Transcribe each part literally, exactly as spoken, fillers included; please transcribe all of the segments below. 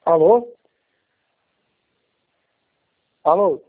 Alô? Alô?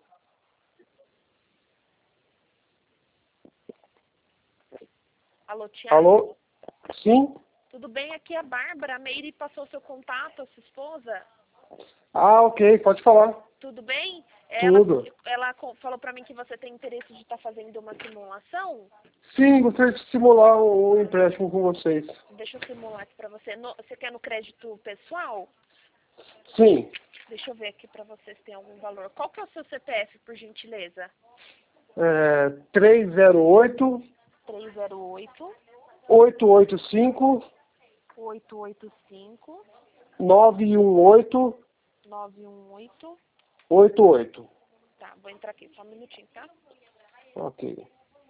Alô, Tiago? Alô? Sim? Tudo bem? Aqui é a Bárbara. A Meire passou seu contato, a sua esposa. Ah, ok, pode falar. Tudo bem? Ela, Tudo. ela co- falou pra mim que você tem interesse de estar fazendo uma simulação. Sim, gostaria de simular um empréstimo com vocês. Deixa eu simular aqui pra você. No- você quer no crédito pessoal? Sim. Deixa eu ver aqui pra você se tem algum valor. Qual que é o seu C P F, por gentileza? É, três zero oito, três zero oito, oito oito cinco, oito oito cinco, nove um oito, nove um oito. oito oito. Tá, vou entrar aqui, só um minutinho, tá? Ok.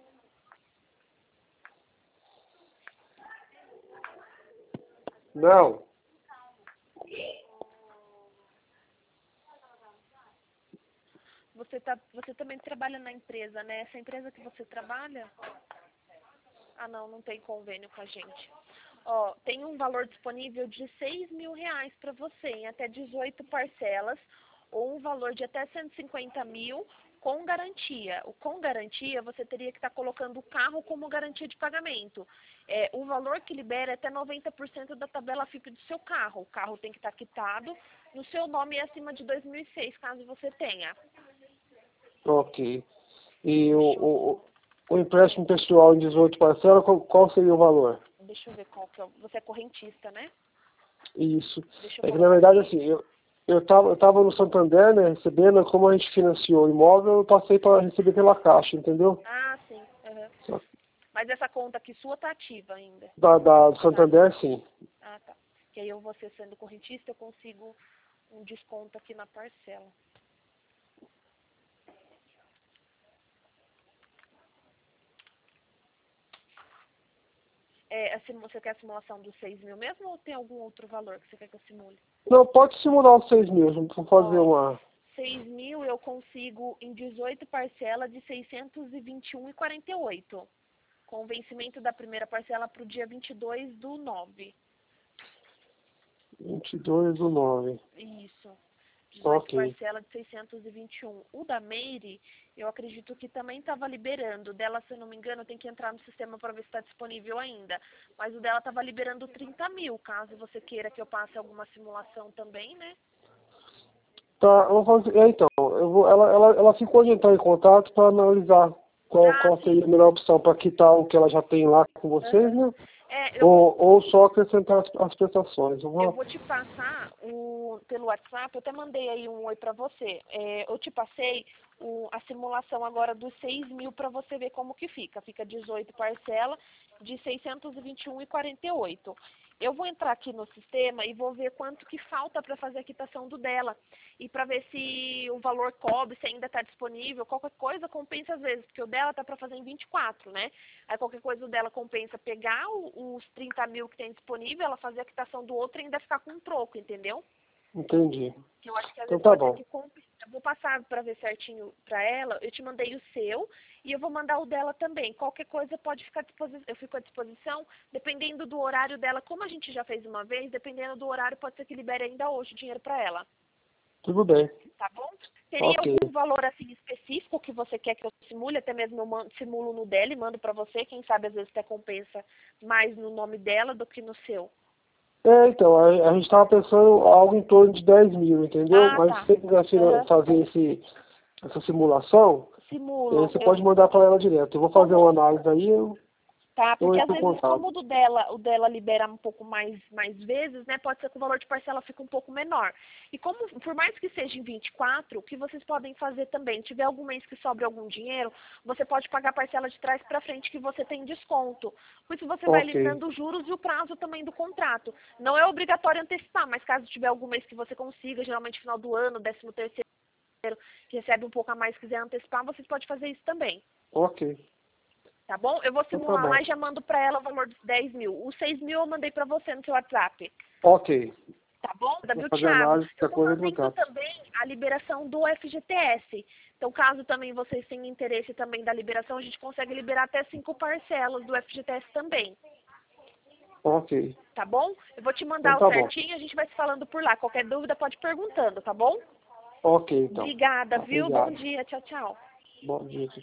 Não. Você, tá, você também trabalha na empresa, né? Essa empresa que você trabalha? Ah, não, não tem convênio com a gente. Ó, tem um valor disponível de seis mil reais para você, em até dezoito parcelas, ou um valor de até cento e cinquenta mil com garantia. O com garantia, você teria que estar colocando o carro como garantia de pagamento. É, o valor que libera é até noventa por cento da tabela F I P do seu carro. O carro tem que estar quitado no seu nome e acima de dois mil e seis, caso você tenha. Ok. E o, o, o empréstimo pessoal em dezoito parcelas, qual, qual seria o valor? Deixa eu ver qual que é. o- Você é correntista, né? Isso. Deixa eu É que na colocar verdade aqui. assim, eu eu tava, eu tava no Santander, né, recebendo, como a gente financiou o imóvel, eu passei para receber pela Caixa, entendeu? Ah, sim. Aham. Só Mas essa conta aqui sua tá ativa ainda. Da, da do Santander, sim. Ah, tá. Que aí eu, você sendo correntista, eu consigo um desconto aqui na parcela. É, a simu- você quer a simulação dos seis mil mesmo ou tem algum outro valor que você quer que eu simule? Não, pode simular os seis mil, vamos fazer Ó, uma... seis mil eu consigo em dezoito parcelas de seiscentos e vinte e um e quarenta e oito. Com o vencimento da primeira parcela para o dia vinte e dois do nove. vinte e dois do nove. Isso. dezoito Ok. parcelas de seiscentos e vinte e um. O da Meire, eu acredito que também estava liberando. Dela, se eu não me engano, tem que entrar no sistema para ver se está disponível ainda. Mas o dela estava liberando trinta mil, caso você queira que eu passe alguma simulação também, né? Tá, eu vou fazer... É, então, eu vou, ela, ela, ela ficou de entrar em contato para analisar qual, Ah, qual sim. seria a melhor opção para quitar o que ela já tem lá com vocês, Aham. né? É, eu vou, Ou, ou só acrescentar as, as prestações. Eu eu vou... vou te passar o, pelo WhatsApp, eu até mandei aí um oi para você. É, eu te passei o, a simulação agora dos seis mil para você ver como que fica. Fica dezoito parcela de seiscentos e vinte e um e quarenta e oito. Eu vou entrar aqui no sistema e vou ver quanto que falta para fazer a quitação do dela. E para ver se o valor cobre, se ainda está disponível. Qualquer coisa compensa às vezes, porque o dela tá para fazer em vinte e quatro, né? Aí qualquer coisa o dela compensa pegar o- os trinta mil que tem disponível, ela fazer a quitação do outro e ainda ficar com um troco, entendeu? Entendi. Que eu acho que às Então vezes tá pode ser bom. que compense. Eu vou passar para ver certinho para ela. Eu te mandei o seu e eu vou mandar o dela também. Qualquer coisa pode ficar à disposição. Eu fico à disposição, dependendo do horário dela. Como a gente já fez uma vez, dependendo do horário, pode ser que libere ainda hoje o dinheiro para ela. Tudo bem. Tá bom? Teria Ok. algum valor assim específico que você quer que eu simule? Até mesmo eu mando, simulo no dela e mando para você. Quem sabe às vezes até compensa mais no nome dela do que no seu. É, então, a, a gente estava pensando algo em torno de dez mil, entendeu? Ah, Mas se tá. você quiser fina- Aham. fazer esse, essa simulação, eh, Simulo. você pode Eu, mandar para ela direto. Eu vou fazer como uma análise aí, eu, Tá, eu porque às entro em vezes, contato. como o do dela, o dela libera um pouco mais, mais vezes, né, pode ser que o valor de parcela fique um pouco menor. E como, por mais que seja em vinte e quatro, o que vocês podem fazer também, tiver algum mês que sobre algum dinheiro, você pode pagar a parcela de trás para frente que você tem desconto. Por isso você vai Ok, eliminando os juros e o prazo também do contrato. Não é obrigatório antecipar, mas caso tiver algum mês que você consiga, geralmente final do ano, décimo terceiro, que recebe um pouco a mais, quiser antecipar, vocês podem fazer isso também. ok. Tá bom? Eu vou Então tá simular bom. lá e já mando pra ela o valor dos dez mil. Os seis mil eu mandei pra você no seu WhatsApp. Ok. Tá bom? Da Vou Viu, fazer Thiago? análise, Eu qualquer tô coisa eu entro em fazendo contato. também a liberação do F G T S. Então, caso também vocês tenham interesse também da liberação, a gente consegue liberar até cinco parcelas do F G T S também. Ok. Tá bom? Eu vou te mandar Então o tá bom. certinho, a gente vai se falando por lá. Qualquer dúvida pode ir perguntando, tá bom? Ok, então. Obrigada, Tá, viu? obrigado. Bom dia, tchau, tchau. Bom dia.